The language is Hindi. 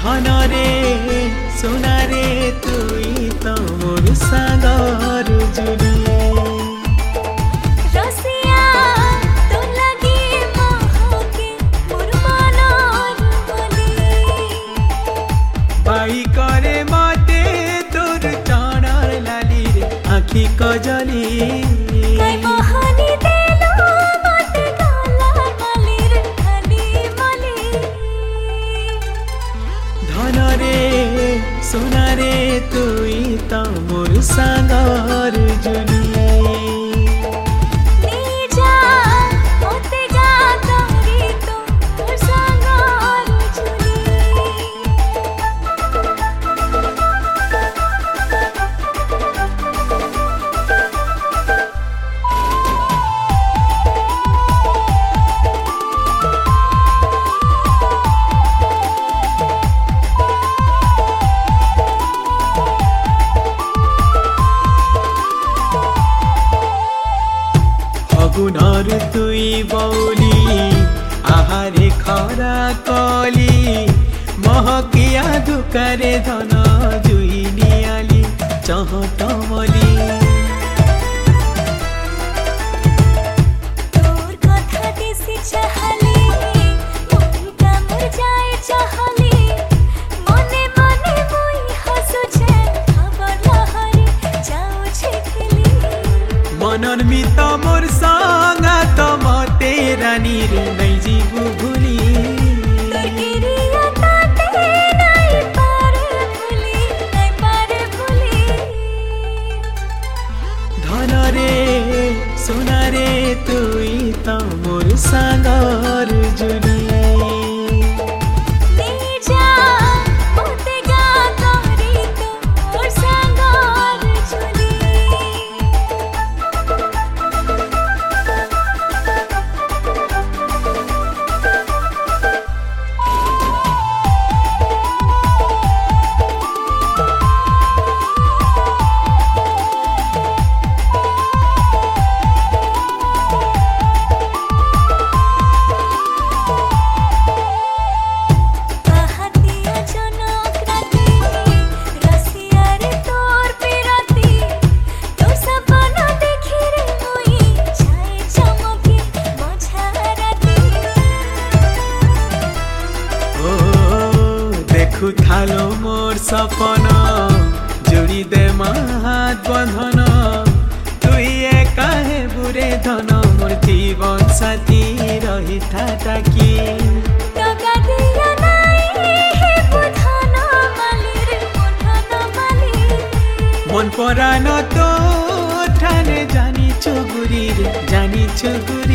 धन रे सोना रे तुई तो मोर सागर जुड़ी रसिया तो लगी महके मोर मनर बोली बाई करे मते तोर चढ़ल लाली रे आखी कजली काय बहानी देलो मते काला काली रे खाली मली धन रे सोना रे तुई तो मोर सागर जुड़ी नीजा होते जा तोरी तो मोर सागर जुली फगुनर तुई बौली आहारे खरा कली महकिया दुकारे धन जुई नियाली चहटमली तोर कथा देसी चाहली मुंटा मोर जाए चाहली मने मने मोई हसुछे खबर लहरी जाऊ छिखली मनन मित मोर संगा त मते रानी रे नै जीवु भुली तोर गिरिया ताते नाई पारे भुली धन रे सोना रे तुई त मोर सागर जुड़ी नीजा होते गा तोरी तो मोर सागर जुली आहतिया जनक राती रसिया रे तोर पिराती तोर सपना देखी रे मोई छाए चमकी मझा राती ओ देखु थालो मोर सपन जोड़ी दे हाथ बंधन तुई काहे बुरे धन मोर जीवन साथी रही था ताकी टका दिया नाई हे बुधन माली रे बुधन माली मन परान तो ठाने जानी छुगुरी रे जानी छुगुरी